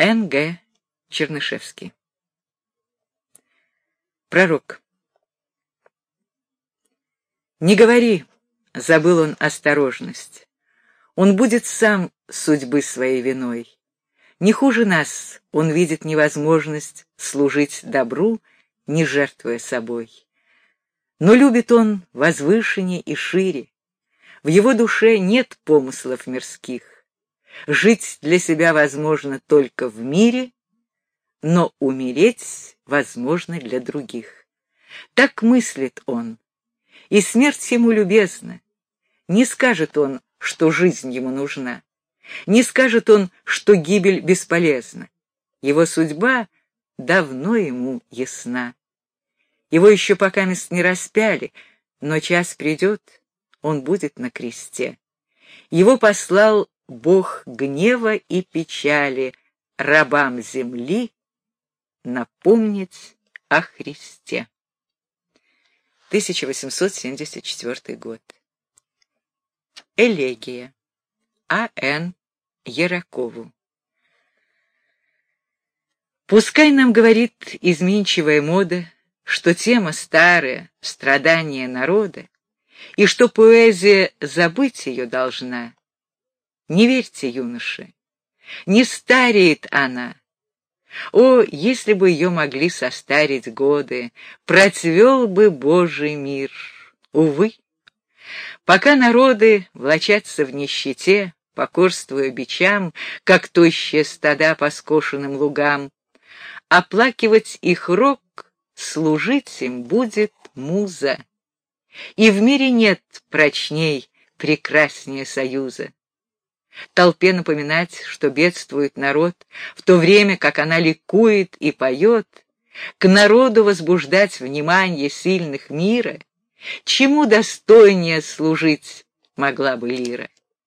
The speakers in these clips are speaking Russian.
Н.Г. Чернышевский. Пророк. Не говори, забыл он осторожность. Он будет сам судьбы своей виной. Не хуже нас он видит невозможность служить добру, не жертвуя собой. Но любит он возвышеннее и шире. В его душе нет помыслов мирских. Жить для себя возможно только в мире, но умереть возможно для других. Так мыслит он, и смерть ему любезна. Не скажет он, что жизнь ему нужна. Не скажет он, что гибель бесполезна. Его судьба давно ему ясна. Его еще покамест не распяли, но час придет, он будет на кресте. Его послал Бог гнева и печали рабам земли напомнить о Христе. 1874 год. Элегия. А.Н. Яракову. Пускай нам говорит изменчивая мода, что тема старая — страдания народа, и что поэзия забыть ее должна. Не верьте, юноши, не стареет она. О, если бы ее могли состарить годы, процвел бы Божий мир. Увы, пока народы влачатся в нищете, покорствуя бичам, как тощие стада по скошенным лугам, оплакивать их рок, служить им будет муза. И в мире нет прочней, прекраснее союза. Толпе напоминать, что бедствует народ, в то время как она ликует и поет, к народу возбуждать внимание сильных мира, чему достойнее служить могла бы лира.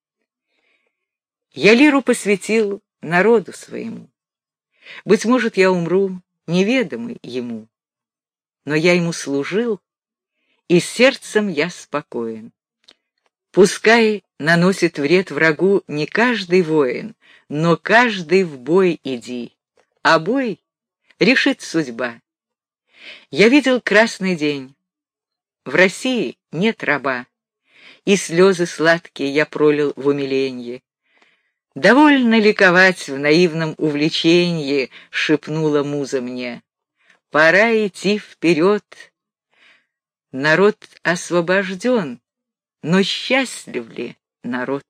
Я лиру посвятил народу своему. Быть может, я умру неведомый ему, но я ему служил, и сердцем я спокоен. Пускай наносит вред врагу не каждый воин, но каждый в бой иди, а бой решит судьба. Я видел красный день. В России нет раба, и слезы сладкие я пролил в умиленье. Довольно ликовать в наивном увлеченье, шепнула муза мне. Пора идти вперед. Народ освобожден, но счастлив ли народ?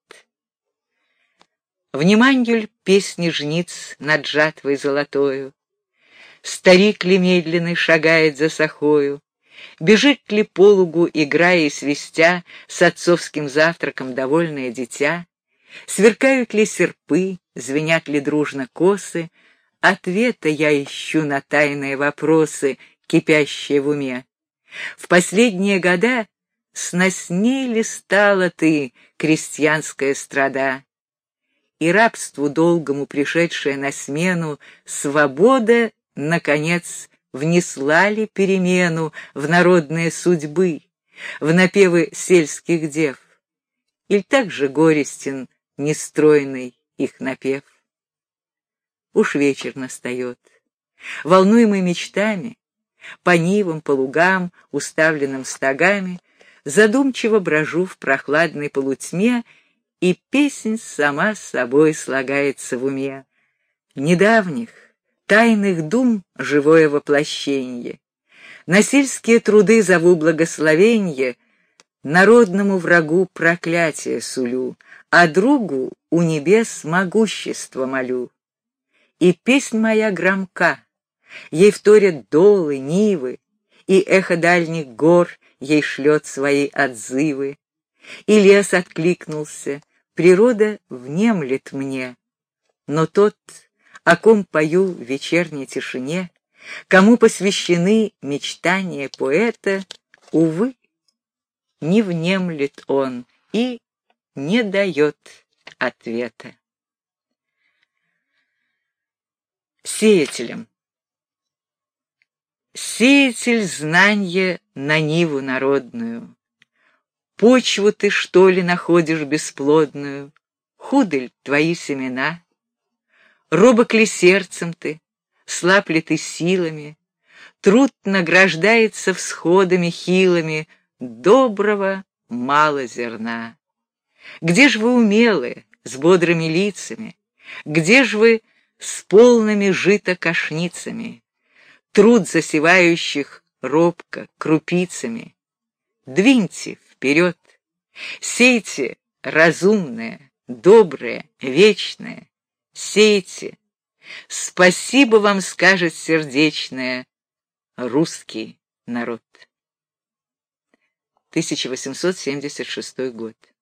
Вниманью ль песни жниц над жатвой золотою? Старик ли медленный шагает за сахою? Бежит ли по лугу, играя и свистя, с отцовским завтраком довольное дитя? Сверкают ли серпы, звенят ли дружно косы? Ответа я ищу на тайные вопросы, кипящие в уме. В последние года сносней ли стала ты, крестьянская страда? И рабству долгому пришедшая на смену свобода, наконец, внесла ли перемену в народные судьбы, в напевы сельских дев? Иль так же горестен нестройный их напев? Уж вечер настает. Волнуемый мечтами, по нивам, по лугам, уставленным стогами, задумчиво брожу в прохладной полутьме, и песнь сама с собой слагается в уме. Недавних, тайных дум живое воплощенье. На сельские труды зову благословенье, народному врагу проклятие сулю, а другу у небес могущество молю. И песнь моя громка, ей вторят долы, нивы, и эхо дальних гор ей шлет свои отзывы. И лес откликнулся, природа внемлет мне, но тот, о ком пою в вечерней тишине, кому посвящены мечтания поэта, увы, не внемлет он и не дает ответа. Сеятелем. Сеятель знанья на ниву народную. Почву ты, что ли, находишь бесплодную? Худы ль твои семена? Робок ли сердцем ты, слаб ли ты силами, труд награждается всходами хилыми, доброго мало зерна. Где ж вы умелые, с бодрыми лицами? Где ж вы с полными жита кошницами? Труд засевающих робко, крупицами. Двиньте вперед, сейте разумное, доброе, вечное. Сейте. Спасибо вам скажет сердечное русский народ. 1876 год.